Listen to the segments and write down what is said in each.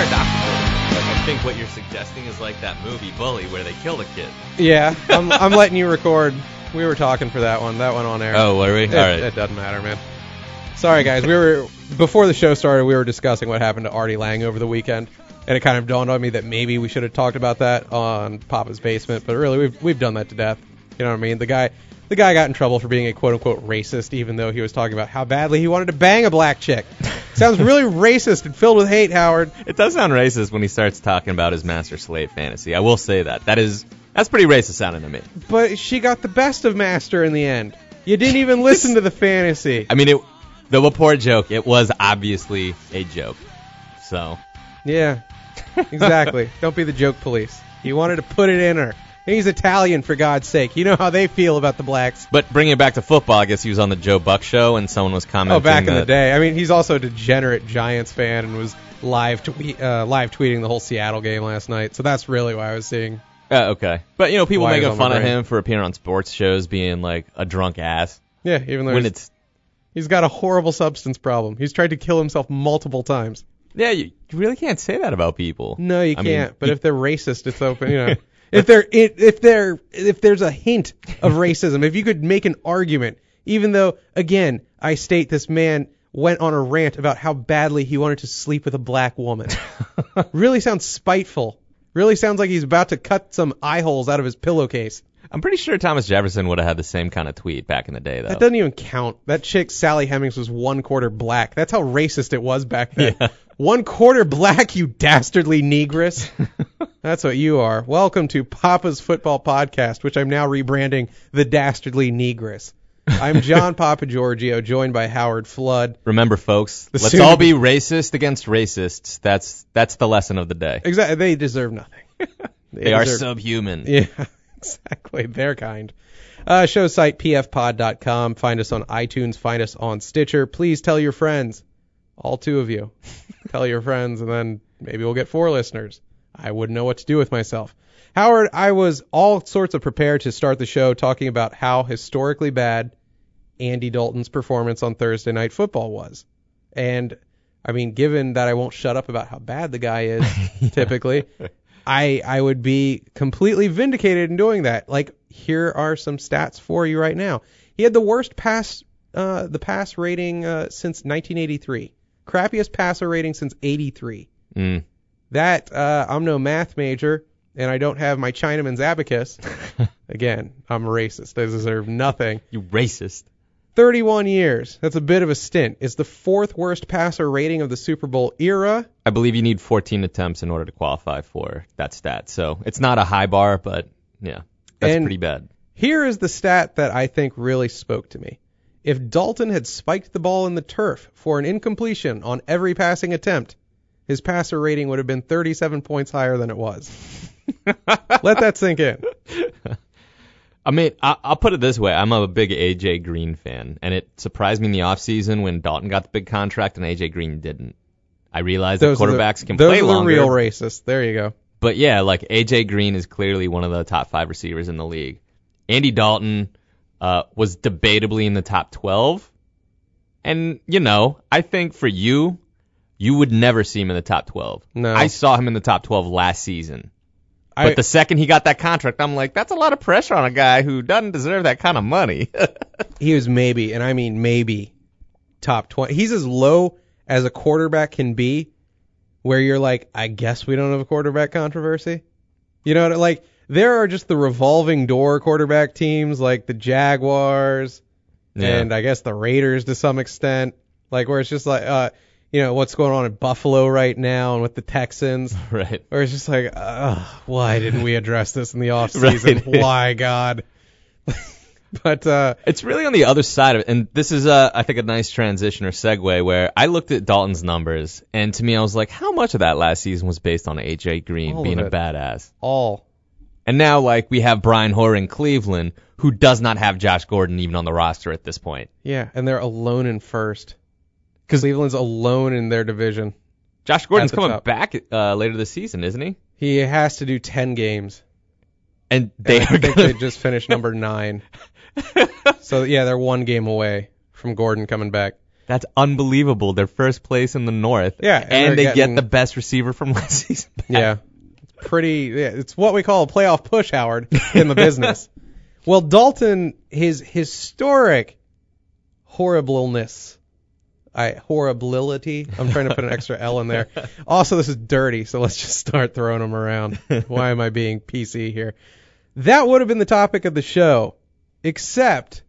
paradoxical. Like, I think what you're suggesting is like that movie Bully where they kill the kid. Yeah, I'm letting you record. We were talking for that one. That went on air. Oh, were we? All right. It doesn't matter, man. Sorry, guys. Before the show started, we were discussing what happened to Artie Lang over the weekend, and it kind of dawned on me that maybe we should have talked about that on Papa's Basement, but really, we've done that to death. You know what I mean? The guy got in trouble for being a quote-unquote racist, even though he was talking about how badly he wanted to bang a black chick. Sounds really racist and filled with hate, Howard. It does sound racist when he starts talking about his master-slave fantasy. I will say that. That's pretty racist sounding to me. But she got the best of Master in the end. You didn't even listen to the fantasy. I mean, the Laporte joke, it was obviously a joke. So. Yeah, exactly. Don't be the joke police. You wanted to put it in her. He's Italian, for God's sake. You know how they feel about the blacks. But bringing it back to football, I guess he was on the Joe Buck show, and someone was commenting. Oh, back in the day. I mean, he's also a degenerate Giants fan and was live tweeting the whole Seattle game last night. So that's really why I was seeing. Okay. But, people making fun of him for appearing on sports shows being like a drunk ass. Yeah, even though he's got a horrible substance problem. He's tried to kill himself multiple times. Yeah, you really can't say that about people. No, you can't. But if they're racist, it's open, If there's a hint of racism, if you could make an argument, even though, again, I state this man went on a rant about how badly he wanted to sleep with a black woman. Really sounds spiteful. Really sounds like he's about to cut some eye holes out of his pillowcase. I'm pretty sure Thomas Jefferson would have had the same kind of tweet back in the day, though. That doesn't even count. That chick, Sally Hemings, was 1/4 black. That's how racist it was back then. Yeah. 1/4 black, you dastardly negress. That's what you are. Welcome to Papa's Football Podcast, which I'm now rebranding the Dastardly Negress. I'm John Papagiorgio, joined by Howard Flood. Remember, folks, let's all be racist against racists. That's the lesson of the day. Exactly. They deserve nothing. They are subhuman. Yeah, exactly. Their kind. Show site, pfpod.com. Find us on iTunes. Find us on Stitcher. Please tell your friends. All 2 of you. Tell your friends, and then maybe we'll get 4 listeners. I wouldn't know what to do with myself. Howard, I was all sorts of prepared to start the show talking about how historically bad Andy Dalton's performance on Thursday Night Football was. And, I mean, given that I won't shut up about how bad the guy is, typically, I would be completely vindicated in doing that. Like, here are some stats for you right now. He had the worst pass rating since 1983. Crappiest passer rating since 83. That, I'm no math major, and I don't have my Chinaman's abacus. Again, I'm a racist. I deserve nothing. You racist. 31 years. That's a bit of a stint. It's the 4th worst passer rating of the Super Bowl era. I believe you need 14 attempts in order to qualify for that stat. So it's not a high bar, but yeah, that's pretty bad. Here is the stat that I think really spoke to me. If Dalton had spiked the ball in the turf for an incompletion on every passing attempt, his passer rating would have been 37 points higher than it was. Let that sink in. I mean, I'll put it this way. I'm a big A.J. Green fan, and it surprised me in the offseason when Dalton got the big contract and A.J. Green didn't. I realized that quarterbacks can play longer. Those are the real racists. There you go. But yeah, like A.J. Green is clearly one of the top 5 receivers in the league. Andy Dalton was debatably in the top 12. And, I think for you would never see him in the top 12. No. I saw him in the top 12 last season. But the second he got that contract, I'm like, that's a lot of pressure on a guy who doesn't deserve that kind of money. He was maybe, and I mean maybe, top 20. He's as low as a quarterback can be, where you're like, I guess we don't have a quarterback controversy. You know, like, there are just the revolving door quarterback teams, like the Jaguars, and I guess the Raiders to some extent, like where it's just like, what's going on in Buffalo right now and with the Texans. Right. Where it's just like, why didn't we address this in the offseason? Right. Why, God? But it's really on the other side of it. And this is, I think, a nice transition or segue where I looked at Dalton's numbers, and to me, I was like, how much of that last season was based on A.J. Green being a badass? All. And now, we have Brian Hoyer in Cleveland, who does not have Josh Gordon even on the roster at this point. Yeah, and they're alone in first. Cleveland's alone in their division. Josh Gordon's coming back later this season, isn't he? He has to do 10 games. And I think they just finished number 9. So, yeah, they're 1 game away from Gordon coming back. That's unbelievable. They're first place in the North. Yeah, and they get the best receiver from last season back. Yeah. It's what we call a playoff push, Howard, in the business. Well, Dalton, his historic horribleness, horribility. I'm trying to put an extra L in there. Also, this is dirty, so let's just start throwing them around. Why am I being PC here? That would have been the topic of the show, except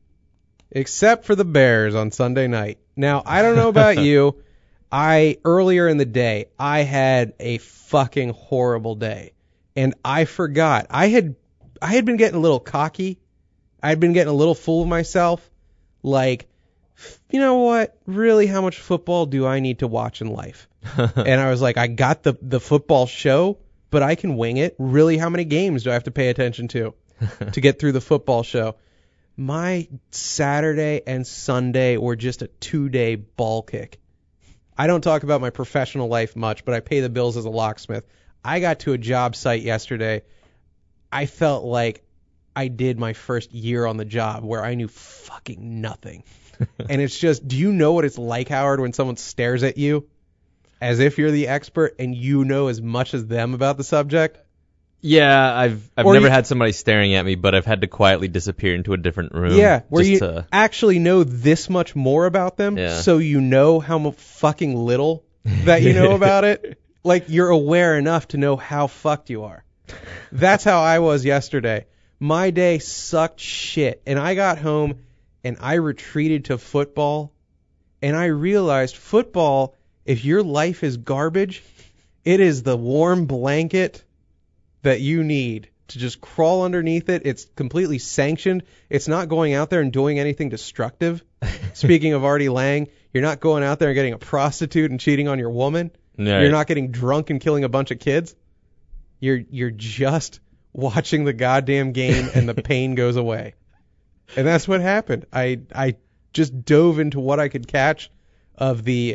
for the Bears on Sunday night. Now, I don't know about you. Earlier in the day, I had a fucking horrible day, and I forgot. I had been getting a little cocky. I had been getting a little full of myself. Like, you know what? Really, how much football do I need to watch in life? And I was like, I got the football show, but I can wing it. Really, how many games do I have to pay attention to get through the football show? My Saturday and Sunday were just a 2-day ball kick. I don't talk about my professional life much, but I pay the bills as a locksmith. I got to a job site yesterday. I felt like I did my first year on the job where I knew fucking nothing. And it's just, do you know what it's like, Howard, when someone stares at you as if you're the expert and you know as much as them about the subject? Yeah, I've never had somebody staring at me, but I've had to quietly disappear into a different room. Yeah, where you actually know this much more about them, so you know how fucking little that you know about it. Like, you're aware enough to know how fucked you are. That's how I was yesterday. My day sucked shit, and I got home, and I retreated to football, and I realized football, if your life is garbage, it is the warm blanket that you need to just crawl underneath it. It's completely sanctioned. It's not going out there and doing anything destructive. Speaking of Artie Lang, you're not going out there and getting a prostitute and cheating on your woman. Right. You're not getting drunk and killing a bunch of kids. You're just watching the goddamn game and the pain goes away. And that's what happened. I just dove into what I could catch of the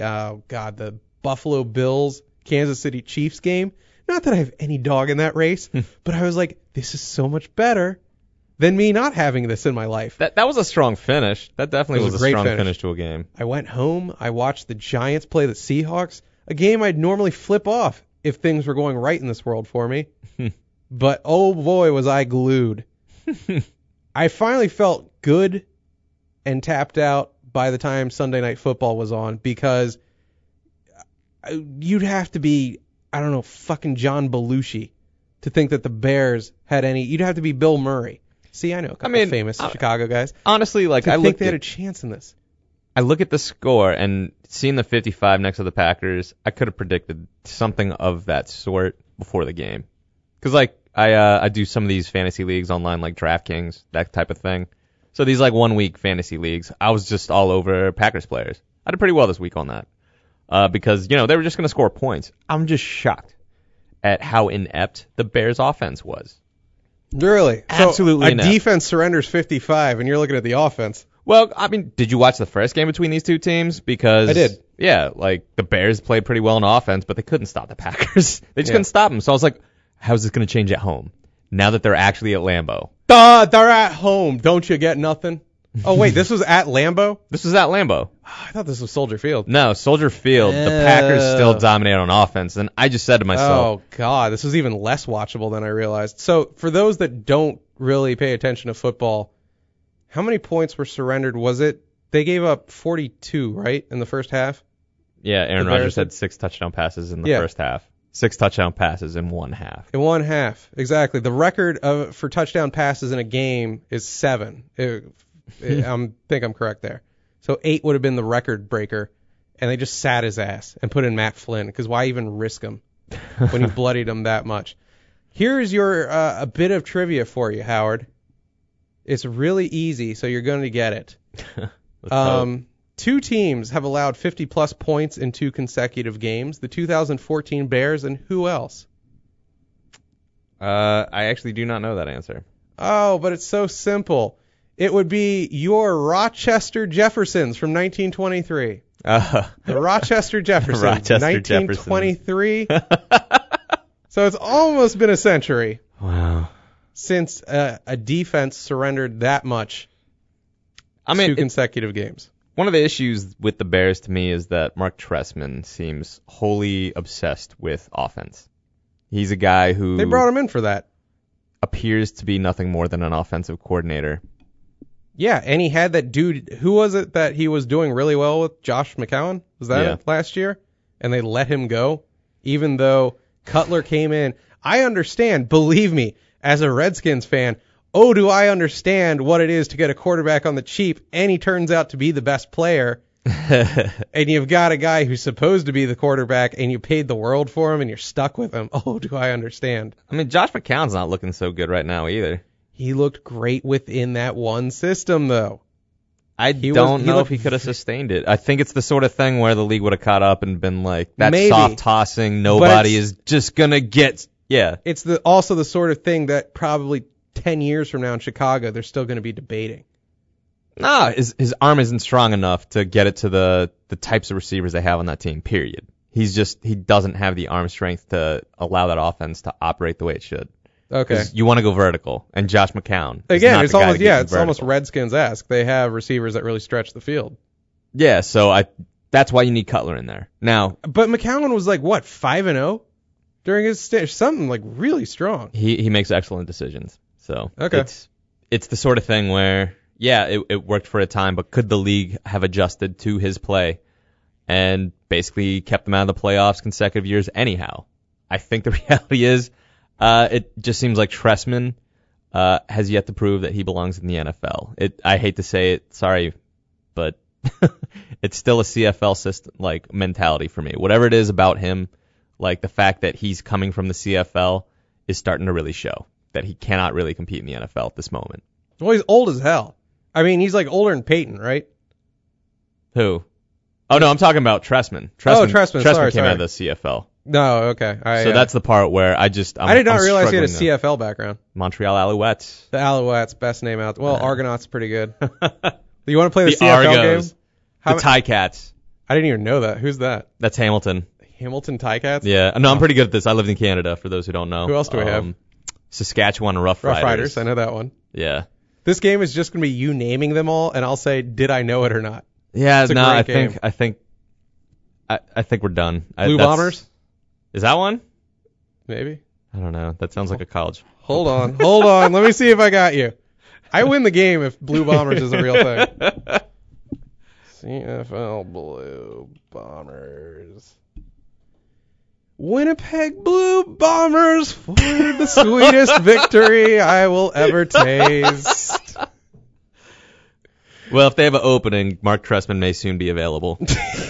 Buffalo Bills Kansas City Chiefs game. Not that I have any dog in that race, but I was like, this is so much better than me not having this in my life. That was a strong finish. That definitely was a great strong finish to a game. I went home. I watched the Giants play the Seahawks, a game I'd normally flip off if things were going right in this world for me. But oh boy, was I glued. I finally felt good and tapped out by the time Sunday Night Football was on, because you'd have to be, I don't know, fucking John Belushi to think that the Bears had any. You'd have to be Bill Murray. See, I know a couple of famous Chicago guys. Honestly, like, I think they had a chance in this. I look at the score, and seeing the 55 next to the Packers, I could have predicted something of that sort before the game. Because, like, I do some of these fantasy leagues online, like DraftKings, that type of thing. So these, like, 1-week fantasy leagues, I was just all over Packers players. I did pretty well this week on that. Because, they were just going to score points. I'm just shocked at how inept the Bears' offense was. Really? Absolutely so inept. Defense surrenders 55, and you're looking at the offense. Well, I mean, did you watch the first game between these two teams? Because I did. Yeah, like, the Bears played pretty well on offense, but they couldn't stop the Packers. They just couldn't stop them. So I was like, how's this going to change at home? Now that they're actually at Lambeau. They're at home. Don't you get nothing? Oh, wait, this was at Lambeau? This was at Lambeau. I thought this was Soldier Field. No, Soldier Field. The Packers still dominate on offense, and I just said to myself... Oh, God, this was even less watchable than I realized. So, for those that don't really pay attention to football, how many points were surrendered? Was it... They gave up 42, right, in the first half? Yeah, Aaron Rodgers had 6 touchdown passes in the first half. 6 touchdown passes in one half. In one half, exactly. The record for touchdown passes in a game is 7. I think I'm correct there. So 8 would have been the record breaker, and they just sat his ass and put in Matt Flynn, because why even risk him when you bloodied him that much? Here's your a bit of trivia for you, Howard. It's really easy, so you're going to get it. 2 teams have allowed 50-plus points in 2 consecutive games. The 2014 Bears and who else? I actually do not know that answer. Oh, but it's so simple. It would be your Rochester Jeffersons from 1923. The Rochester Jeffersons, 1923. So it's almost been a century. Wow. Since a defense surrendered that much 2 consecutive games. One of the issues with the Bears to me is that Mark Trestman seems wholly obsessed with offense. He's a guy who They brought him in for that. appears to be nothing more than an offensive coordinator. Yeah, and he had that dude. Who was it that he was doing really well with? Josh McCown? Was that it last year? And they let him go, even though Cutler came in. I understand, believe me, as a Redskins fan, oh, do I understand what it is to get a quarterback on the cheap, and he turns out to be the best player, and you've got a guy who's supposed to be the quarterback, and you paid the world for him, and you're stuck with him. Oh, do I understand. I mean, Josh McCown's not looking so good right now either. He looked great within that one system, though. I don't know if he could have sustained it. I think it's the sort of thing where the league would have caught up and been like, that Maybe. soft tossing, nobody is just going to get... Yeah. It's also the sort of thing that probably 10 years from now in Chicago, they're still going to be debating. No, his arm isn't strong enough to get it to the types of receivers they have on that team, period. He doesn't have the arm strength to allow that offense to operate the way it should. Okay. You want to go vertical, and Josh McCown. Again, it's almost Redskins-esque. They have receivers that really stretch the field. Yeah, so that's why you need Cutler in there. Now, but McCown was like what, 5-0 during his stage, something like really strong. He makes excellent decisions. So okay. It's the sort of thing where it worked for a time, but could the league have adjusted to his play and basically kept them out of the playoffs consecutive years anyhow? I think the reality is. It just seems like Trestman has yet to prove that he belongs in the NFL. I hate to say it, sorry, but it's still a CFL system like mentality for me. Whatever it is about him, like the fact that he's coming from the CFL is starting to really show that he cannot really compete in the NFL at this moment. Well, he's old as hell. I mean, he's like older than Peyton, right? Who? Oh no, I'm talking about Trestman. Trestman came out of the CFL. No, okay. So that's the part where I did not realize he had a CFL background. Montreal Alouettes. The Alouettes, best name out. Well, Argonauts pretty good. Do you want to play the CFL Argos, game? The Ticats. I didn't even know that. Who's that? That's Hamilton. Hamilton Ticats? Yeah. No, I'm pretty good at this. I lived in Canada, for those who don't know. Who else do we have? Saskatchewan Rough Riders. Rough Riders, I know that one. Yeah. This game is just going to be you naming them all, and I'll say, did I know it or not? Yeah, no, I think we're done. Blue Bombers? Is that one? Maybe. I don't know. That sounds like a college. Hold on. Let me see if I got you. I win the game if Blue Bombers is a real thing. CFL Blue Bombers. Winnipeg Blue Bombers for the sweetest victory I will ever taste. Well, if they have an opening, Mark Trestman may soon be available.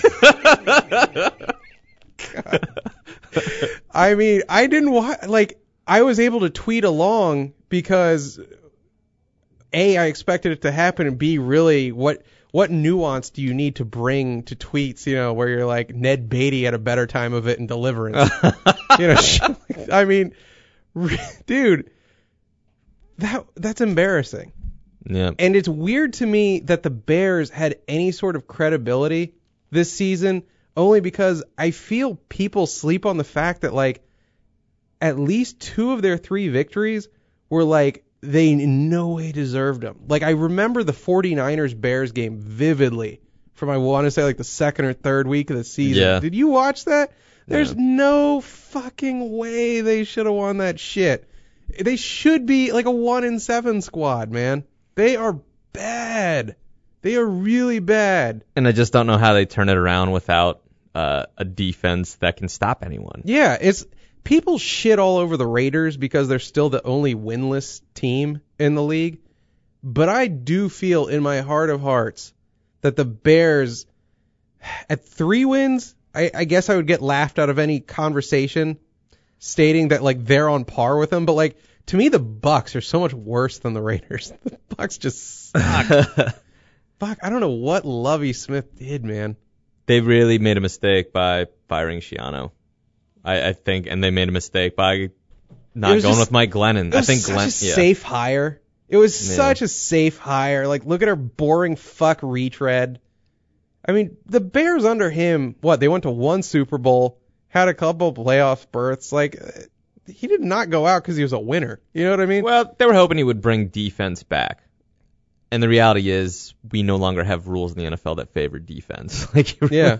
I mean, I didn't I was able to tweet along because A, I expected it to happen, and B, really, what nuance do you need to bring to tweets, where you're like, Ned Beatty had a better time of it in Deliverance. I mean, dude, that's embarrassing. Yeah. And it's weird to me that the Bears had any sort of credibility this season, only because I feel people sleep on the fact that, like, at least 2 of their 3 victories were, like, they in no way deserved them. Like, I remember the 49ers-Bears game vividly from, I want to say, like, the second or third week of the season. Yeah. Did you watch that? There's no fucking way they should have won that shit. They should be, like, a 1-7 squad, man. They are bad. They are really bad. And I just don't know how they turn it around without a defense that can stop anyone. Yeah, people shit all over the Raiders because they're still the only winless team in the league. But I do feel in my heart of hearts that the Bears, at 3 wins, I guess I would get laughed out of any conversation stating that, like, they're on par with them. But, like, to me, the Bucs are so much worse than the Raiders. The Bucs just suck. Fuck, I don't know what Lovie Smith did, man. They really made a mistake by firing Schiano. I think, and they made a mistake by not going with Mike Glennon. I think Glenn, safe hire. It was such a safe hire. Like, look at our boring fuck retread. I mean, the Bears under him, they went to 1 Super Bowl, had a couple playoff berths. Like, he did not go out because he was a winner. You know what I mean? Well, they were hoping he would bring defense back. And the reality is, we no longer have rules in the NFL that favor defense. Yeah.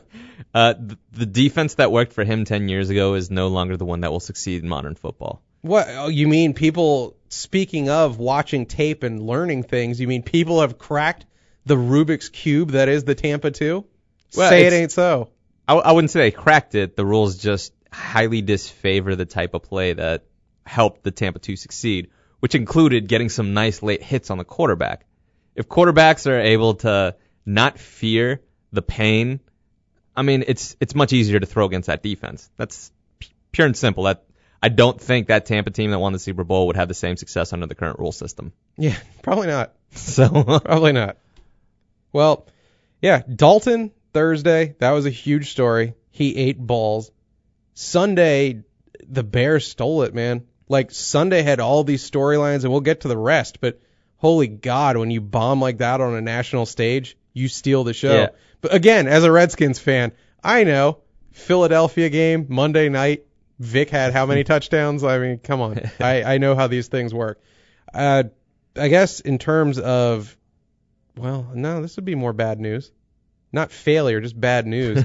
The defense that worked for him 10 years ago is no longer the one that will succeed in modern football. What? Oh, you mean people, speaking of watching tape and learning things, you mean people have cracked the Rubik's Cube that is the Tampa 2? Well, Say it ain't so. I wouldn't say they cracked it. The rules just highly disfavor the type of play that helped the Tampa 2 succeed, which included getting some nice late hits on the quarterback. If quarterbacks are able to not fear the pain, I mean, it's much easier to throw against that defense. That's pure and simple. I don't think that Tampa team that won the Super Bowl would have the same success under the current rule system. Yeah, probably not. So Probably not. Well, yeah, Dalton Thursday, that was a huge story. He ate balls. Sunday, the Bears stole it, man. Like, Sunday had all these storylines, and we'll get to the rest, but holy God, when you bomb like that on a national stage, you steal the show. Yeah. But again, as a Redskins fan, I know, Philadelphia game, Monday night, Vic had how many touchdowns? I mean, come on. I know how these things work. I guess in terms of, well, no, this would be more bad news. Not failure, just bad news.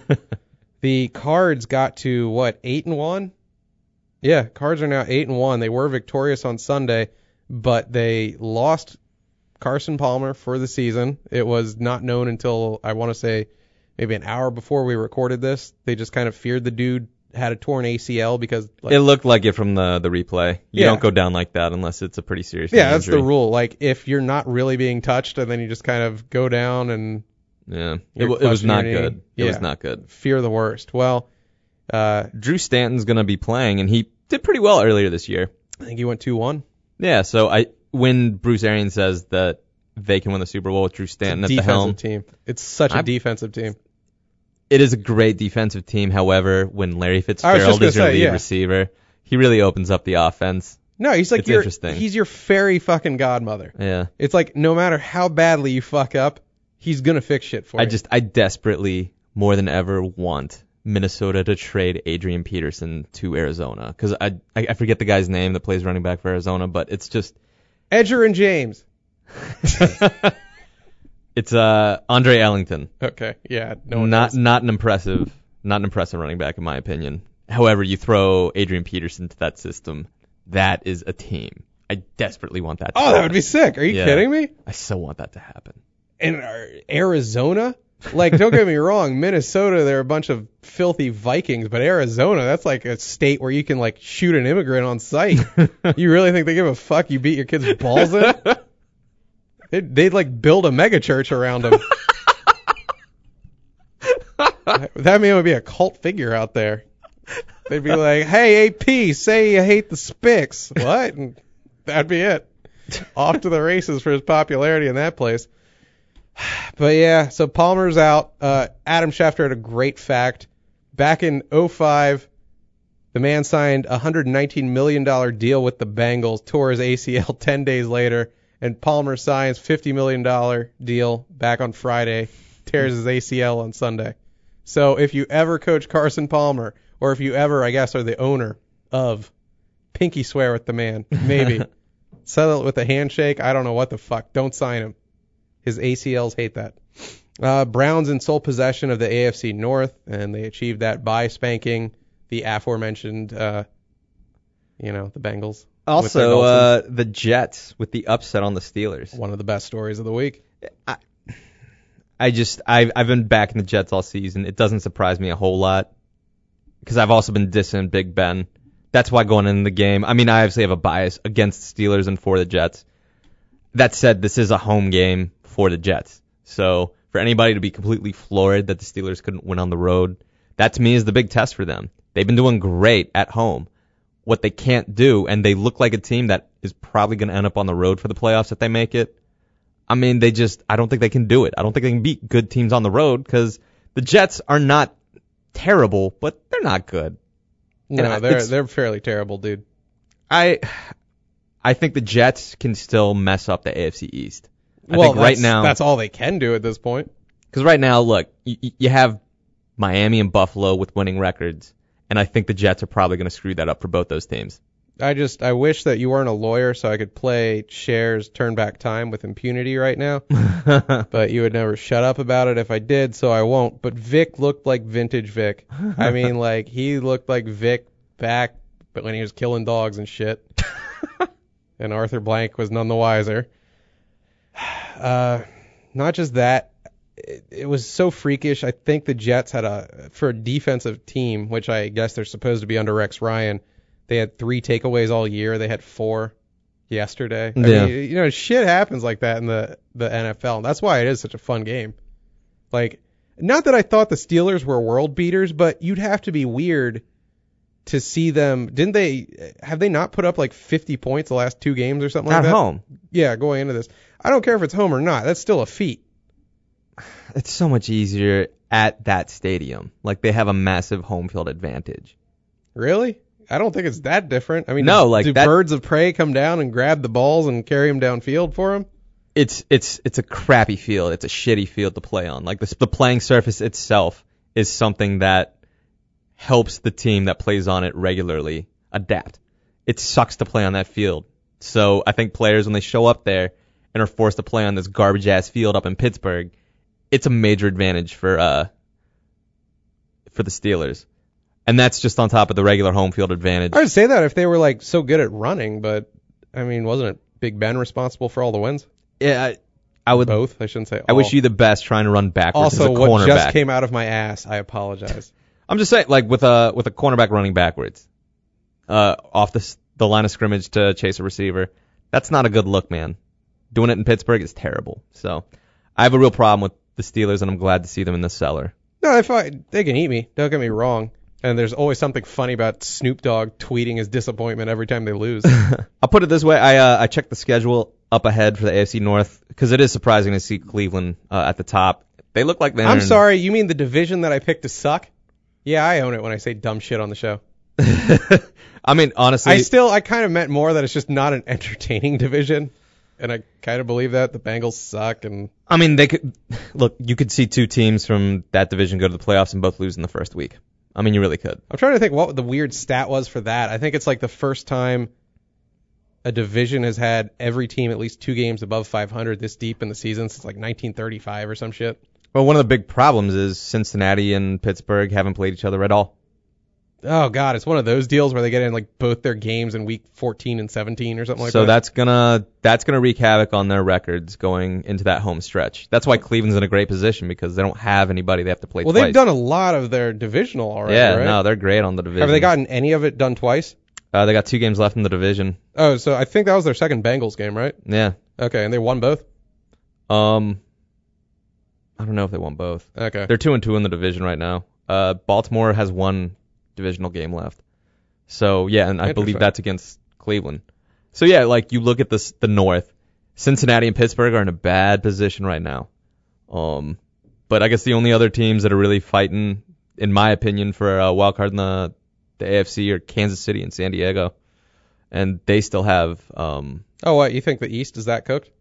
The Cards got to, 8-1? Yeah, Cards are now 8-1. They were victorious on Sunday, but they lost Carson Palmer for the season. It was not known until, I want to say, maybe an hour before we recorded this. They just kind of feared the dude had a torn ACL because... it looked like it from the replay. You don't go down like that unless it's a pretty serious injury. That's the rule. Like, if you're not really being touched and then you just kind of go down and... Yeah, it was not good. It was not good. Fear the worst. Well... Drew Stanton's going to be playing, and he did pretty well earlier this year. I think he went 2-1. Yeah, so when Bruce Arians says that they can win the Super Bowl with Drew Stanton at the helm. Team. It's such a defensive team. It is a great defensive team. However, when Larry Fitzgerald is your lead receiver, he really opens up the offense. No, he's like interesting. He's your fairy fucking godmother. Yeah. It's like no matter how badly you fuck up, he's going to fix shit for you. I desperately, more than ever, want Minnesota to trade Adrian Peterson to Arizona. Because I forget the guy's name that plays running back for Arizona, but it's just... Edger and James. It's Andre Ellington. Okay, yeah. Not an impressive running back in my opinion. However, you throw Adrian Peterson to that system, that is a team. I desperately want that to happen. That would be sick. Are you kidding me? I so want that to happen. And Arizona? Like, don't get me wrong, Minnesota, they're a bunch of filthy Vikings, but Arizona, that's like a state where you can, like, shoot an immigrant on sight. You really think they give a fuck you beat your kid's balls in? They'd like, build a megachurch around him. That man would be a cult figure out there. They'd be like, hey, AP, say you hate the Spicks. What? And that'd be it. Off to the races for his popularity in that place. But yeah, so Palmer's out. Adam Schefter had a great fact. Back in 2005, the man signed a $119 million deal with the Bengals, tore his ACL 10 days later, and Palmer signs $50 million deal back on Friday, tears his ACL on Sunday. So if you ever coach Carson Palmer, or if you ever, I guess, are the owner of pinky swear with the man, maybe. Settle it with a handshake. I don't know what the fuck. Don't sign him. His ACLs hate that. Browns in sole possession of the AFC North, and they achieved that by spanking the aforementioned, the Bengals. Also, the Jets with the upset on the Steelers. One of the best stories of the week. I've been backing the Jets all season. It doesn't surprise me a whole lot because I've also been dissing Big Ben. That's why going into the game, I mean, I obviously have a bias against the Steelers and for the Jets. That said, this is a home game for the Jets. So for anybody to be completely floored that the Steelers couldn't win on the road, that to me is the big test for them. They've been doing great at home. What they can't do, and they look like a team that is probably going to end up on the road for the playoffs if they make it. I mean, I don't think they can do it. I don't think they can beat good teams on the road because the Jets are not terrible, but they're not good. No, they're fairly terrible, dude. I think the Jets can still mess up the AFC East. I think right now that's all they can do at this point. Because right now, look, you have Miami and Buffalo with winning records, and I think the Jets are probably going to screw that up for both those teams. I wish that you weren't a lawyer so I could play Cher's Turn Back Time with impunity right now. But you would never shut up about it if I did, so I won't. But Vic looked like vintage Vic. I mean, like, he looked like Vic back but when he was killing dogs and shit. And Arthur Blank was none the wiser. Not just that, it was so freakish. I think the Jets had for a defensive team, which I guess they're supposed to be under Rex Ryan, they had 3 takeaways all year. They had 4 yesterday. I mean, shit happens like that in the NFL. And that's why it is such a fun game. Like, not that I thought the Steelers were world beaters, but you'd have to be weird to see them. Have they not put up like 50 points the last 2 games or something like that? At home. Yeah, going into this. I don't care if it's home or not. That's still a feat. It's so much easier at that stadium. Like, they have a massive home field advantage. Really? I don't think it's that different. I mean, do birds of prey come down and grab the balls and carry them downfield for them? It's a crappy field. It's a shitty field to play on. Like, the playing surface itself is something that helps the team that plays on it regularly adapt. It sucks to play on that field. So I think players, when they show up there and are forced to play on this garbage-ass field up in Pittsburgh, it's a major advantage for the Steelers. And that's just on top of the regular home field advantage. I would say that if they were like so good at running, but I mean, wasn't it Big Ben responsible for all the wins? Yeah, I would. Both. I shouldn't say all. I wish you the best trying to run backwards also, as a cornerback. what just came out of my ass, I apologize. I'm just saying, like, with a cornerback running backwards, off the line of scrimmage to chase a receiver, that's not a good look, man. Doing it in Pittsburgh is terrible. So I have a real problem with the Steelers, and I'm glad to see them in the cellar. No, they can eat me. Don't get me wrong. And there's always something funny about Snoop Dogg tweeting his disappointment every time they lose. I'll put it this way. I checked the schedule up ahead for the AFC North because it is surprising to see Cleveland at the top. They look like they're I'm sorry, you mean the division that I picked to suck? Yeah, I own it when I say dumb shit on the show. I mean, honestly. I kind of meant more that it's just not an entertaining division. And I kind of believe that. The Bengals suck. And I mean, you could see 2 teams from that division go to the playoffs and both lose in the first week. I mean, you really could. I'm trying to think what the weird stat was for that. I think it's like the first time a division has had every team at least 2 games above 500 this deep in the season since like 1935 or some shit. Well, one of the big problems is Cincinnati and Pittsburgh haven't played each other at all. Oh, God, it's one of those deals where they get in like both their games in week 14 and 17 or something like that. So that's gonna wreak havoc on their records going into that home stretch. That's why Cleveland's in a great position because they don't have anybody they have to play twice. Well, they've done a lot of their divisional already, yeah, right? No, they're great on the division. Have they gotten any of it done twice? They got 2 games left in the division. Oh, so I think that was their second Bengals game, right? Yeah. Okay, and they won both? I don't know if they won both. Okay. They're 2-2 in the division right now. Baltimore has 1 divisional game left. So, yeah, and I believe that's against Cleveland. So, yeah, like, you look at the North. Cincinnati and Pittsburgh are in a bad position right now. But I guess the only other teams that are really fighting, in my opinion, for a wild card in the AFC are Kansas City and San Diego. And they still have... oh, what? You think the East is that cooked?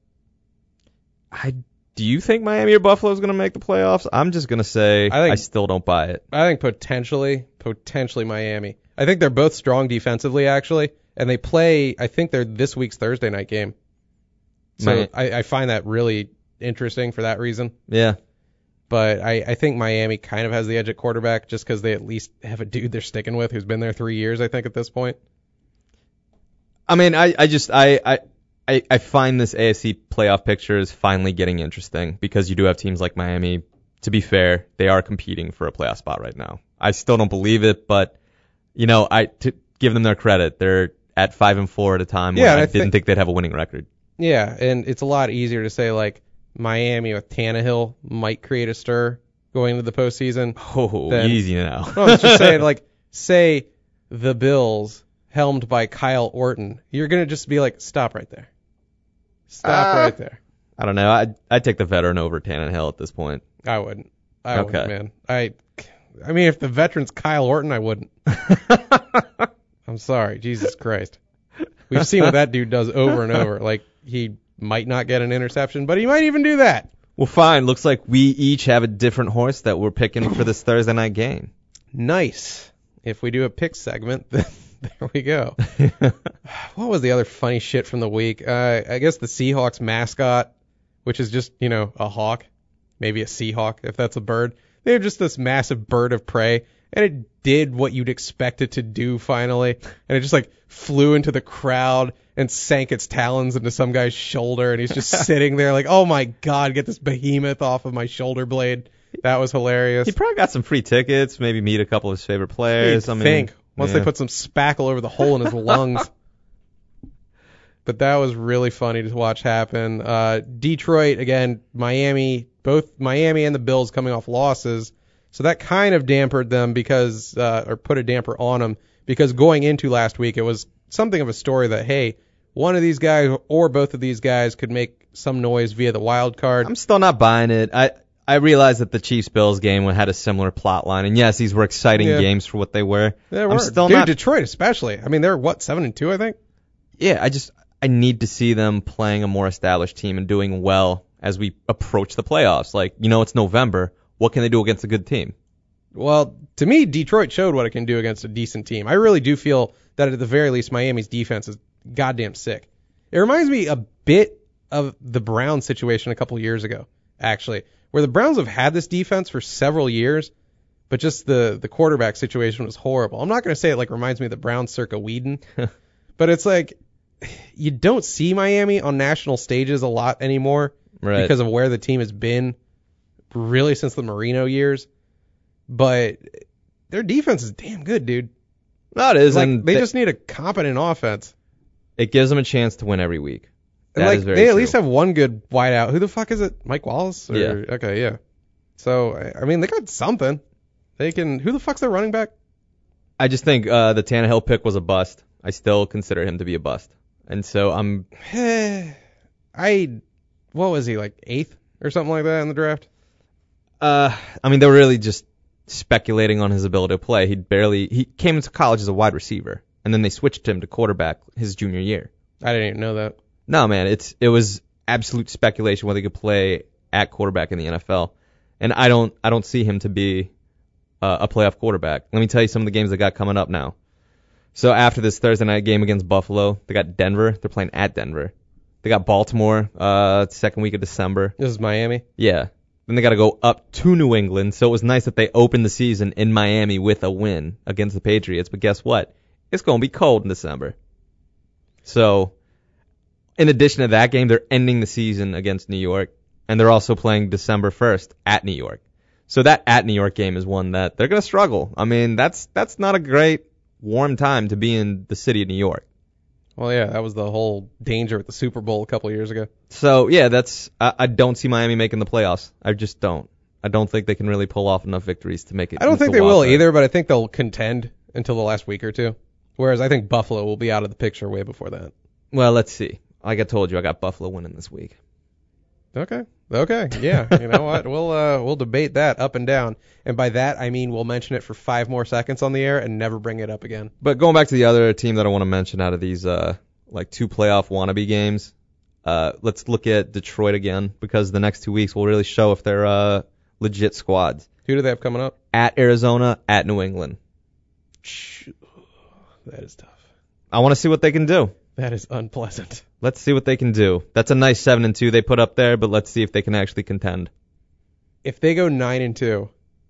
Do you think Miami or Buffalo is going to make the playoffs? I'm just going to say I still don't buy it. I think potentially Miami. I think they're both strong defensively, actually, and they play, I think they're this week's Thursday night game. So I find that really interesting for that reason. Yeah. But I think Miami kind of has the edge at quarterback just because they at least have a dude they're sticking with who's been there 3 years, I think, at this point. I mean, I find this AFC playoff picture is finally getting interesting because you do have teams like Miami. To be fair, they are competing for a playoff spot right now. I still don't believe it, but to give them their credit, they're at 5-4 at a time. Yeah, I didn't think they'd have a winning record. Yeah, and it's a lot easier to say like Miami with Tannehill might create a stir going into the postseason. Oh, easy now. No, I was just saying, like, say the Bills helmed by Kyle Orton, you're gonna just be like, stop right there. Stop right there. I don't know. I'd take the veteran over Tannehill at this point. I wouldn't. I wouldn't, man. I mean, if the veteran's Kyle Orton, I wouldn't. I'm sorry. Jesus Christ. We've seen what that dude does over and over. Like, he might not get an interception, but he might even do that. Well, fine. Looks like we each have a different horse that we're picking for this Thursday night game. Nice. If we do a pick segment, There we go. What was the other funny shit from the week? I guess the Seahawks mascot, which is just, a hawk, maybe a Seahawk if that's a bird. They have just this massive bird of prey, and it did what you'd expect it to do finally, and it just flew into the crowd and sank its talons into some guy's shoulder, and he's just sitting there like, oh my god, get this behemoth off of my shoulder blade. That was hilarious. He probably got some free tickets, maybe meet a couple of his favorite players. Once they put some spackle over the hole in his lungs. But that was really funny to watch happen. Detroit, again, Miami, both Miami and the Bills coming off losses. So that kind of dampened them or put a damper on them, because going into last week, it was something of a story that, hey, one of these guys or both of these guys could make some noise via the wild card. I'm still not buying it. I realized that the Chiefs-Bills game had a similar plot line, and yes, these were exciting games for what they were. They were. Detroit especially. I mean, they're 7-2, I think? Yeah, I need to see them playing a more established team and doing well as we approach the playoffs. It's November. What can they do against a good team? Well, to me, Detroit showed what it can do against a decent team. I really do feel that at the very least, Miami's defense is goddamn sick. It reminds me a bit of the Browns situation a couple years ago, actually, where the Browns have had this defense for several years, but just the quarterback situation was horrible. I'm not going to say it reminds me of the Browns circa Whedon, but it's you don't see Miami on national stages a lot anymore because of where the team has been really since the Marino years. But their defense is damn good, dude. No, it is. And they just need a competent offense. It gives them a chance to win every week. That is very they true. At least have one good wideout. Who the fuck is it? Mike Wallace? Yeah. Okay, yeah. So, I mean, they got something. Who the fuck's their running back? I just think the Tannehill pick was a bust. I still consider him to be a bust. And so what was he, 8th or something like that in the draft? They were really just speculating on his ability to play. He came into college as a wide receiver, and then they switched him to quarterback his junior year. I didn't even know that. No, man, it was absolute speculation whether he could play at quarterback in the NFL, and I don't see him to be a playoff quarterback. Let me tell you some of the games they got coming up now. So after this Thursday night game against Buffalo, they got Denver. They're playing at Denver. They got Baltimore, second week of December. This is Miami? Yeah. Then they got to go up to New England. So it was nice that they opened the season in Miami with a win against the Patriots. But guess what? It's going to be cold in December. So in addition to that game, they're ending the season against New York. And they're also playing December 1st at New York. So that at New York game is one that they're going to struggle. I mean, that's not a great warm time to be in the city of New York. Well, yeah, that was the whole danger at the Super Bowl a couple of years ago. So, yeah, I don't see Miami making the playoffs. I just don't. I don't think they can really pull off enough victories to make it. I don't think they will either, but I think they'll contend until the last week or two. Whereas I think Buffalo will be out of the picture way before that. Well, let's see. Like I told you, I got Buffalo winning this week. Okay. Yeah. You know what? We'll debate that up and down. And by that, I mean we'll mention it for 5 more seconds on the air and never bring it up again. But going back to the other team that I want to mention out of these 2 playoff wannabe games, let's look at Detroit again, because the next 2 weeks will really show if they're legit squads. Who do they have coming up? At Arizona, at New England. That is tough. I want to see what they can do. That is unpleasant. Let's see what they can do. That's a nice 7-2 they put up there, but let's see if they can actually contend. If they go 9-2,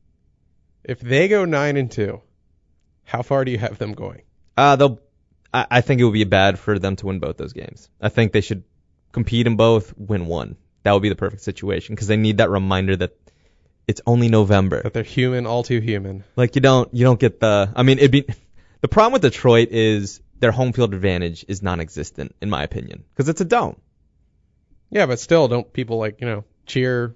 how far do you have them going? I think it would be bad for them to win both those games. I think they should compete in both, win one. That would be the perfect situation, because they need that reminder that it's only November. That they're human, all too human. You don't get the problem with Detroit is their home field advantage is non-existent, in my opinion, because it's a dome. Yeah, but still, don't people cheer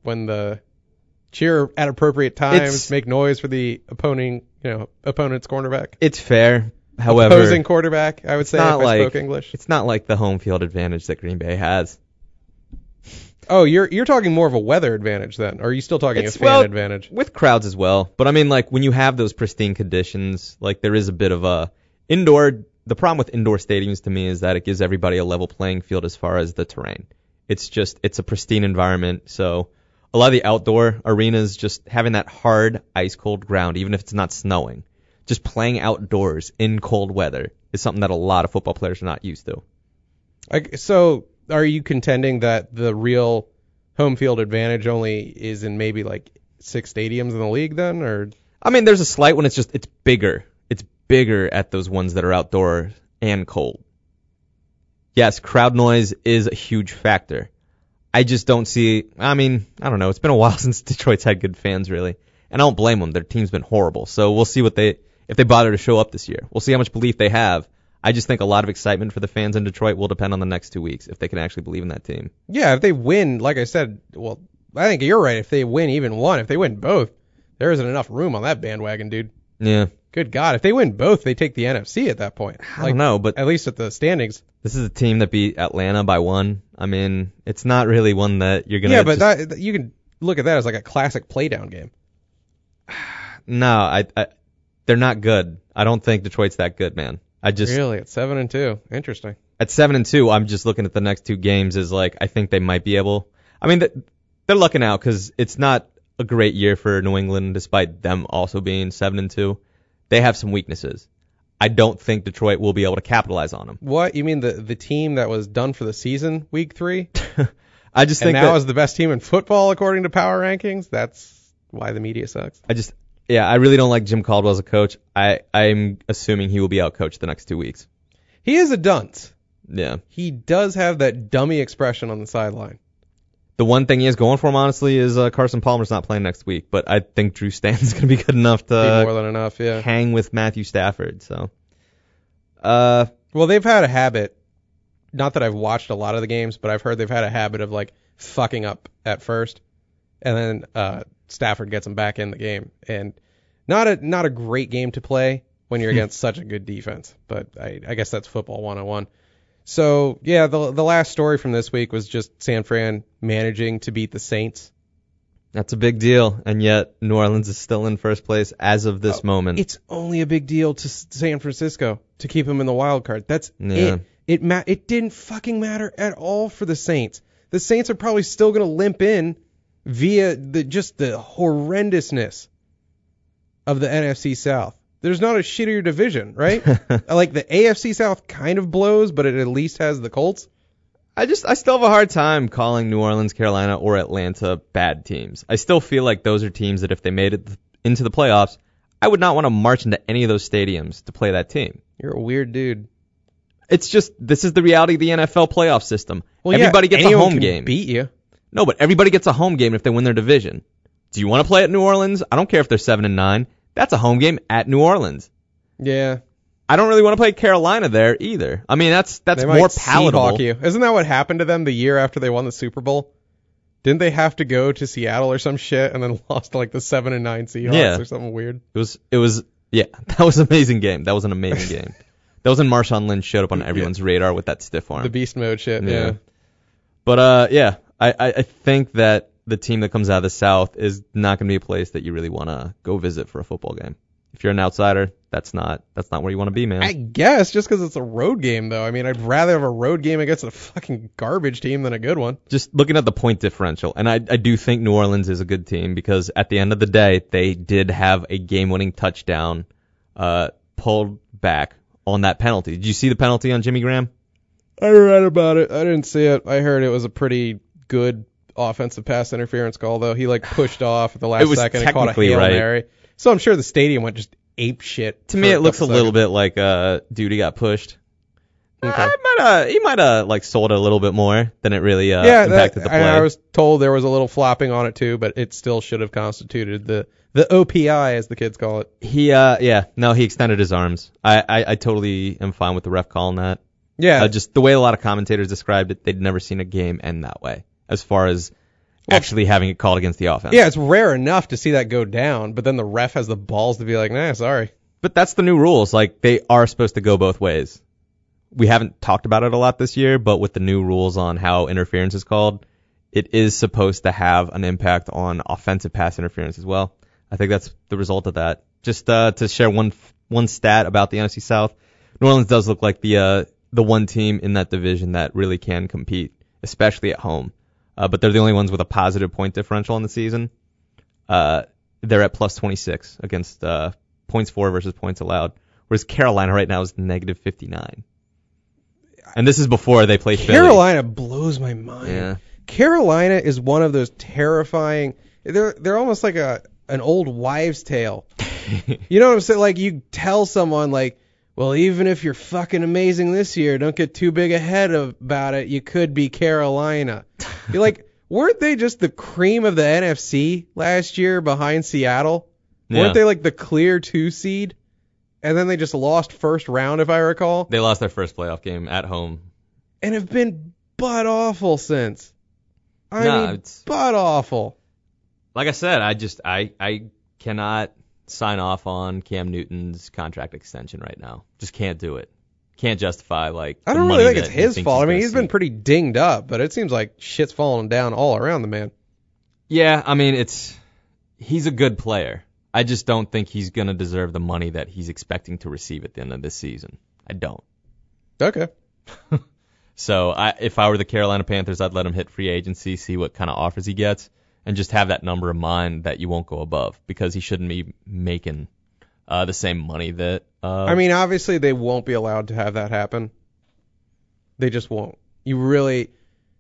at appropriate times, make noise for the opponent's cornerback? It's fair. However, opposing quarterback, I would say, if I spoke English. It's not like the home field advantage that Green Bay has. Oh, you're talking more of a weather advantage then, or are you still talking a fan advantage? With crowds as well. But I mean, when you have those pristine conditions, there is a bit of a indoor. The problem with indoor stadiums to me is that it gives everybody a level playing field as far as the terrain. It's a pristine environment. So a lot of the outdoor arenas just having that hard, ice cold ground, even if it's not snowing. just playing outdoors in cold weather is something that a lot of football players are not used to. So are you contending that the real home field advantage only is in maybe like 6 stadiums in the league then, or? I mean, there's a slight one. It's bigger. It's bigger at those ones that are outdoors and cold. Yes, crowd noise is a huge factor. I just don't see, I mean, I don't know. It's been a while since Detroit's had good fans, really. And I don't blame them. Their team's been horrible. So we'll see if they bother to show up this year. We'll see how much belief they have. I just think a lot of excitement for the fans in Detroit will depend on the next 2 weeks, if they can actually believe in that team. Yeah, if they win, like I said, well, I think you're right. If they win even one, if they win both, there isn't enough room on that bandwagon, dude. Yeah. Good God. If they win both, they take the NFC at that point. I don't know, but at least at the standings. This is a team that beat Atlanta by 1. I mean, it's not really one that you're going to... Yeah, but that, you can look at that as like a classic playdown game. No, they're not good. I don't think Detroit's that good, man. Really? At 7-2. Interesting. At 7-2, I'm just looking at the next 2 games as like, I think they might be able... I mean, they're lucking out because it's not a great year for New England, despite them also being 7-2. They have some weaknesses. I don't think Detroit will be able to capitalize on them. What? You mean the team that was done for the season, week 3? I just think now is the best team in football according to power rankings? That's why the media sucks. I really don't like Jim Caldwell as a coach. I'm assuming he will be outcoached the next 2 weeks. He is a dunce. Yeah. He does have that dummy expression on the sideline. The one thing he has going for him, honestly, is Carson Palmer's not playing next week. But I think Drew Stanton's going to be good enough to more than enough, yeah. hang with Matthew Stafford. So, well, they've had a habit. Not that I've watched a lot of the games, but I've heard they've had a habit of like fucking up at first, and then Stafford gets them back in the game. And not a great game to play when you're against such a good defense. But I guess that's football 101. So, yeah, the last story from this week was just San Fran managing to beat the Saints. That's a big deal, and yet New Orleans is still in first place as of this moment. It's only a big deal to San Francisco to keep them in the wild card. That's it. It didn't fucking matter at all for the Saints. The Saints are probably still going to limp in via the horrendousness of the NFC South. There's not a shittier division, right? Like the AFC South kind of blows, but it at least has the Colts. I still have a hard time calling New Orleans, Carolina, or Atlanta bad teams. I still feel like those are teams that if they made it into the playoffs, I would not want to march into any of those stadiums to play that team. You're a weird dude. It's just, this is the reality of the NFL playoff system. Well, everybody gets a home can game. Beat you. No, but everybody gets a home game if they win their division. Do you want to play at New Orleans? I don't care if they're 7-9. That's a home game at New Orleans. Yeah. I don't really want to play Carolina there either. I mean, that's more palatable. You. Isn't that what happened to them the year after they won the Super Bowl? Didn't they have to go to Seattle or some shit and then lost to like the 7-9 Seahawks or something weird? It was that was an amazing game. That was an amazing game. That was when Marshawn Lynch showed up on everyone's radar with that stiff arm. The beast mode shit, yeah. But I think that the team that comes out of the South is not going to be a place that you really want to go visit for a football game. If you're an outsider, that's not where you want to be, man. I guess just because it's a road game, though. I mean, I'd rather have a road game against a fucking garbage team than a good one. Just looking at the point differential, and I do think New Orleans is a good team because at the end of the day, they did have a game-winning touchdown pulled back on that penalty. Did you see the penalty on Jimmy Graham? I read about it. I didn't see it. I heard it was a pretty good offensive pass interference call, though. He pushed off at the last second and caught a Hail Mary. So I'm sure the stadium went just ape shit. To me, it looks a little bit like Duty got pushed. Okay. He might have sold it a little bit more than it really impacted the play. I was told there was a little flopping on it too, but it still should have constituted the OPI, as the kids call it. He extended his arms. I totally am fine with the ref calling that. Yeah. Just the way a lot of commentators described it, they'd never seen a game end that way, as far as actually having it called against the offense. Yeah, it's rare enough to see that go down, but then the ref has the balls to be like, nah, sorry. But that's the new rules. They are supposed to go both ways. We haven't talked about it a lot this year, but with the new rules on how interference is called, it is supposed to have an impact on offensive pass interference as well. I think that's the result of that. Just to share one stat about the NFC South, New Orleans does look like the one team in that division that really can compete, especially at home. But they're the only ones with a positive point differential in the season. They're at plus 26 against points for versus points allowed, whereas Carolina right now is negative 59. And this is before they play Philly. Carolina blows my mind. Yeah. Carolina is one of those terrifying. They're almost like an old wives' tale. You know what I'm saying? Like you tell someone like, well, even if you're fucking amazing this year, don't get too big ahead about it. You could be Carolina. You're like, weren't they just the cream of the NFC last year behind Seattle? Yeah. Weren't they like the clear 2 seed? And then they just lost first round, if I recall. They lost their first playoff game at home. And have been butt awful since. I Nah, mean, it's- butt awful. Like I said, I cannot sign off on Cam Newton's contract extension right now. Just can't do it. Can't justify like. I the don't really money think it's that he his thinks fault. I mean, gonna he's been see. pretty dinged up, but it seems like shit's falling down all around the man. Yeah, I mean he's a good player. I just don't think he's gonna deserve the money that he's expecting to receive at the end of this season. I don't. Okay. So if I were the Carolina Panthers, I'd let him hit free agency, see what kind of offers he gets, and just have that number in mind that you won't go above because he shouldn't be making the same money that. I mean, obviously they won't be allowed to have that happen. They just won't. You really,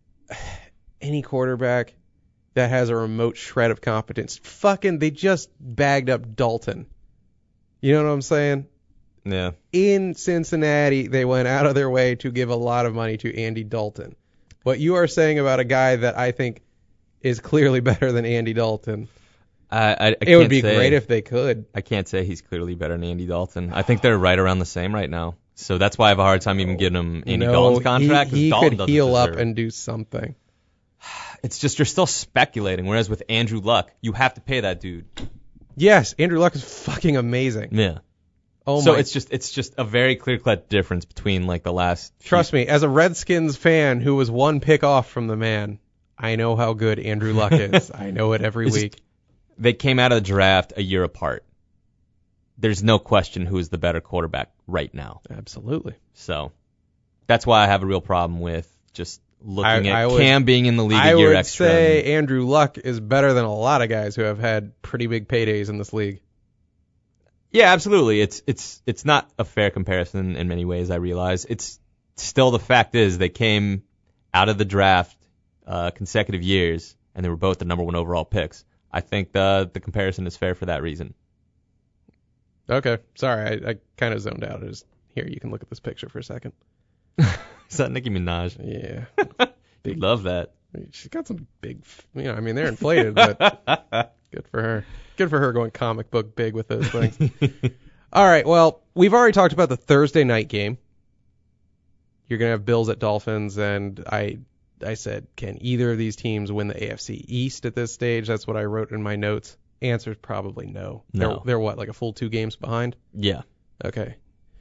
any quarterback that has a remote shred of competence, they just bagged up Dalton. You know what I'm saying? Yeah. In Cincinnati, they went out of their way to give a lot of money to Andy Dalton. What you are saying about a guy that I think is clearly better than Andy Dalton, I it would can't be say- great if they could. I can't say he's clearly better than Andy Dalton. I think they're right around the same right now. So that's why I have a hard time even giving him Andy Dalton's contract. 'cause He Dalton could doesn't heal up deserve it. and do something. It's just you're still speculating. Whereas with Andrew Luck, you have to pay that dude. Yes, Andrew Luck is fucking amazing. Yeah. Oh So my! it's just a very clear-cut difference between like the last. Trust me, as a Redskins fan who was one pick off from the man, I know how good Andrew Luck is. I know it every It's week. just- They came out of the draft a year apart. There's no question who is the better quarterback right now. Absolutely. So that's why I have a real problem with just looking I at would- Cam being in the league I a year would extra. say Andrew Luck is better than a lot of guys who have had pretty big paydays in this league. Yeah, absolutely. It's not a fair comparison in many ways, I realize. It's still the fact is they came out of the draft consecutive years, and they were both the number 1 overall picks. I think the comparison is fair for that reason. Okay, sorry, I kind of zoned out. Here, you can look at this picture for a second. Is that Nicki Minaj? Yeah, You love that. she's got some big, I mean, they're inflated, but good for her. Good for her going comic book big with those things. All right, well, we've already talked about the Thursday night game. You're going to have Bills at Dolphins, and I said, can either of these teams win the AFC East at this stage? That's what I wrote in my notes. Answer's probably no. No. They're what, like a full 2 games behind? Yeah. Okay.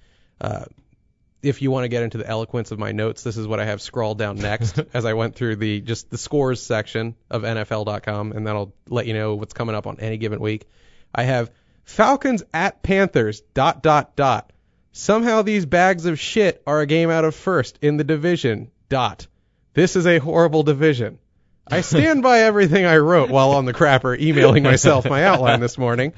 If you want to get into the eloquence of my notes, this is what I have scrawled down next as I went through the scores section of NFL.com, and that'll let you know what's coming up on any given week. I have Falcons at Panthers, ... Somehow these bags of shit are a game out of first in the division, ... This is a horrible division. I stand by everything I wrote while on the crapper emailing myself my outline this morning.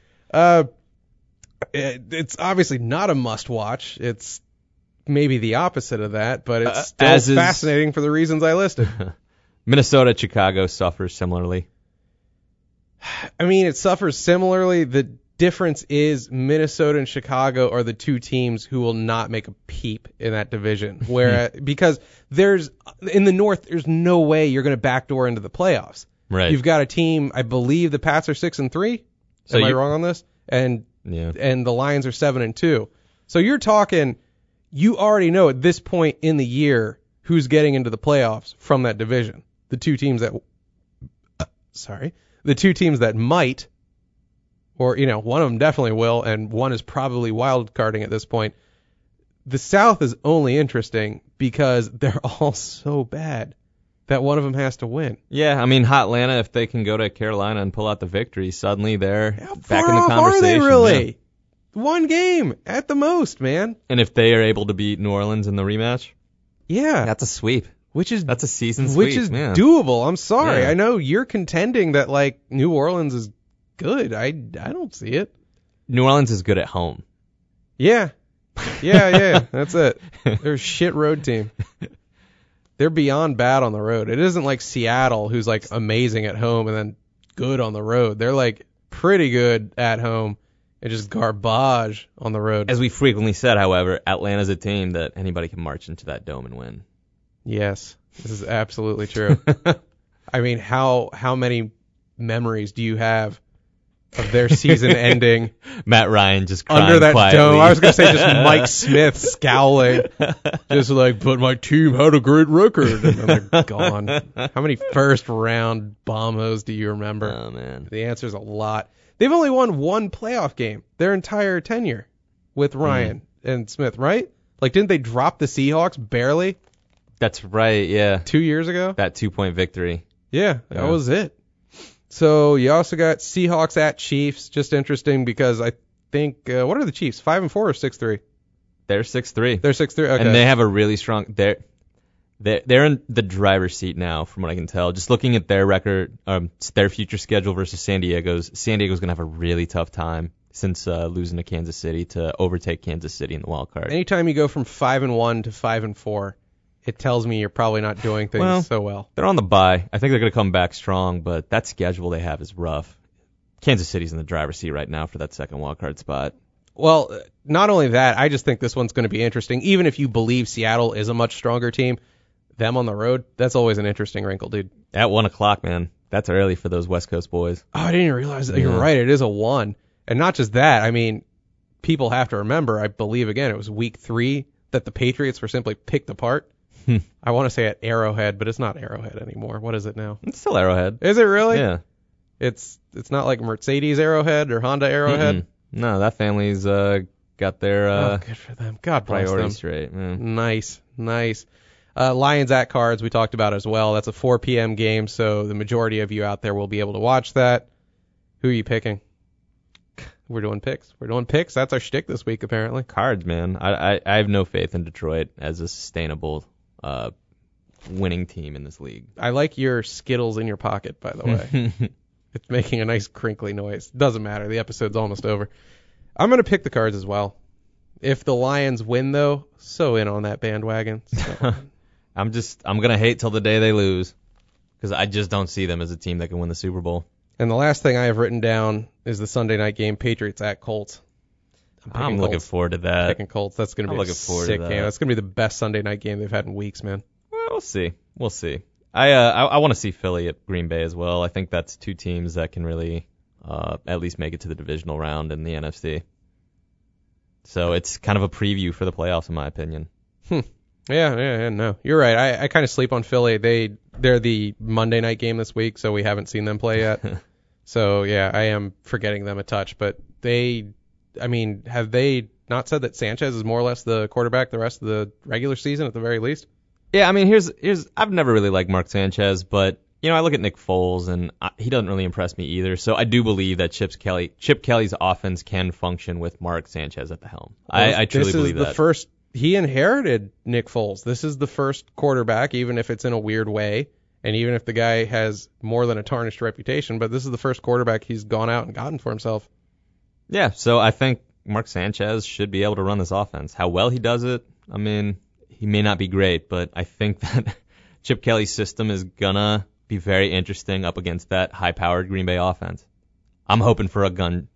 It's obviously not a must-watch. It's maybe the opposite of that, but it's still as is- fascinating for the reasons I listed. Minnesota, Chicago suffers similarly. I mean, it suffers similarly. The difference is Minnesota and Chicago are the 2 teams who will not make a peep in that division. Because in the North, there's no way you're going to backdoor into the playoffs. Right. You've got a team, I believe the Pats are 6-3. So Am I wrong on this? And the Lions are 7-2. So you're talking, you already know at this point in the year who's getting into the playoffs from that division. The two teams that might, or one of them definitely will, and one is probably wild carding at this point. The South is only interesting because they're all so bad that one of them has to win. Yeah, I mean, Hot Atlanta, if they can go to Carolina and pull out the victory, suddenly they're How back far in the off conversation. are they yeah. really? One game at the most, man. And if they are able to beat New Orleans in the rematch, Yeah, that's a sweep. that's a season sweep. which is yeah. doable. I'm sorry. Yeah. I know you're contending that New Orleans is good. I don't see it. New Orleans is good at home. Yeah. Yeah. That's it. They're a shit road team. They're beyond bad on the road. It isn't like Seattle, who's like amazing at home and then good on the road. They're like pretty good at home and just garbage on the road. As we frequently said, however, Atlanta's a team that anybody can march into that dome and win. Yes, this is absolutely true. I mean, how many memories do you have of their season ending Matt Ryan just crying under that quietly. dome? I was going to say just Mike Smith scowling. Just like, but my team had a great record. And then they're gone. How many first round bombos do you remember? Oh, man. The answer's a lot. They've only won one playoff game their entire tenure with Ryan and Smith, right? Like, didn't they drop the Seahawks barely That's right, yeah. 2 years ago? That 2-point victory. Yeah, that Yeah. was it. So you also got Seahawks at Chiefs. Just interesting because I think, what are the Chiefs? 5-4 or 6-3? They're 6-3. They're 6-3. Okay. And they have a really strong... They're in the driver's seat now, from what I can tell. Just looking at their record, their future schedule versus San Diego's going to have a really tough time since losing to Kansas City to overtake Kansas City in the wild card. Anytime you go from 5-1 to 5-4, it tells me you're probably not doing things so well. They're on the bye. I think they're going to come back strong, but that schedule they have is rough. Kansas City's in the driver's seat right now for that second wild card spot. Well, not only that, I just think this one's going to be interesting. Even if you believe Seattle is a much stronger team, them on the road, that's always an interesting wrinkle, dude. At 1 o'clock, man. That's early for those West Coast boys. Oh, I didn't even realize that. You're Yeah. right. It is a 1. And not just that. I mean, people have to remember, I believe, again, it was week 3 that the Patriots were simply picked apart. I want to say at Arrowhead, but it's not Arrowhead anymore. What is it now? It's still Arrowhead. Is it really? Yeah. It's not like Mercedes Arrowhead or Honda Arrowhead. Mm-mm. No, that family's got their Oh, good for them. God bless them. priorities straight. Man. Nice. Lions at Cards we talked about as well. That's a 4 p.m. game, so the majority of you out there will be able to watch that. Who are you picking? We're doing picks. That's our shtick this week, apparently. Cards, man. I have no faith in Detroit as a sustainable winning team in this league. I like your Skittles in your pocket, by the way. It's making a nice crinkly noise. Doesn't matter. The episode's almost over. I'm going to pick the Cards as well. If the Lions win, though, so in on that bandwagon. So. I'm going to hate till the day they lose because I just don't see them as a team that can win the Super Bowl. And the last thing I have written down is the Sunday night game, Patriots at Colts. I'm looking forward to that. Picking Colts. That's going to be a sick game. That's going to be the best Sunday night game they've had in weeks, man. Well, we'll see. I want to see Philly at Green Bay as well. I think that's two teams that can really at least make it to the divisional round in the NFC. So it's kind of a preview for the playoffs, in my opinion. Yeah, no. You're right. I kind of sleep on Philly. They're the Monday night game this week, so we haven't seen them play yet. So, yeah, I am forgetting them a touch. But have they not said that Sanchez is more or less the quarterback the rest of the regular season at the very least? Yeah, I mean, here's I've never really liked Mark Sanchez, but I look at Nick Foles and he doesn't really impress me either. So I do believe that Chip Kelly's offense can function with Mark Sanchez at the helm. I truly believe that. He inherited Nick Foles. This is the first quarterback, even if it's in a weird way, and even if the guy has more than a tarnished reputation, but this is the first quarterback he's gone out and gotten for himself. Yeah, so I think Mark Sanchez should be able to run this offense. How well he does it, I mean, he may not be great, but I think that Chip Kelly's system is gonna be very interesting up against that high-powered Green Bay offense. I'm hoping for a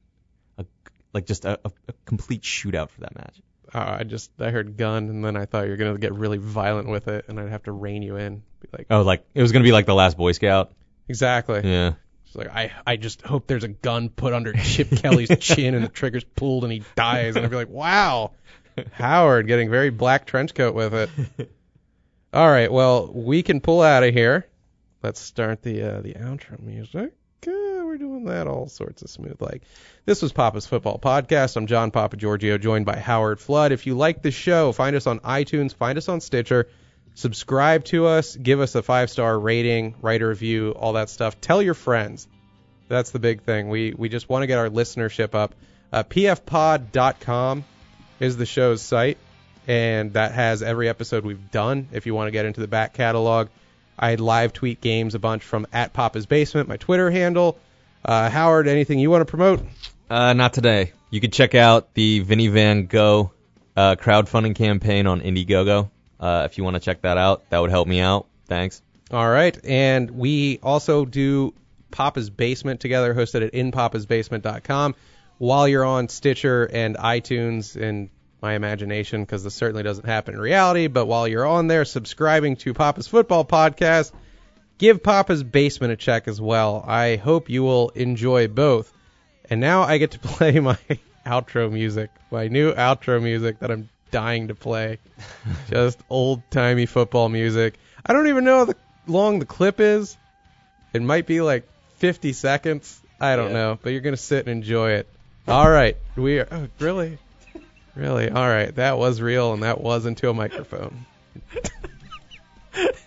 complete shootout for that match. I heard gun, and then I thought you were going to get really violent with it, and I'd have to rein you in. Be like, oh, like it was going to be like the last Boy Scout? Exactly. Yeah. It's like, I just hope there's a gun put under Chip Kelly's chin and the trigger's pulled and he dies, and I'd be like, wow, Howard getting very black trench coat with it. All right, well, we can pull out of here. Let's start the outro music. We're doing that all sorts of smooth like. This was Papa's Football Podcast. I'm John Papa Giorgio, joined by Howard Flood. If you like the show, find us on iTunes, find us on Stitcher, subscribe to us, give us a 5-star rating, write a review, all that stuff. Tell your friends. That's the big thing. We just want to get our listenership up. pfpod.com is the show's site, and that has every episode we've done if you want to get into the back catalog. I live tweet games a bunch from @Papa's Basement, my Twitter handle. Howard, anything you want to promote? Not today. You can check out the Vinny Van Gogh crowdfunding campaign on Indiegogo. If you want to check that out, that would help me out. Thanks. All right. And we also do Papa's Basement together, hosted at inpapasbasement.com. While you're on Stitcher and iTunes, in my imagination, because this certainly doesn't happen in reality, but while you're on there subscribing to Papa's Football Podcast, give Papa's Basement a check as well. I hope you will enjoy both. And now I get to play my outro music, my new outro music that I'm dying to play. Just old-timey football music. I don't even know how long the clip is. It might be like 50 seconds. I don't know, but you're going to sit and enjoy it. All right. Really? Really? All right. That was real, and that was into a microphone.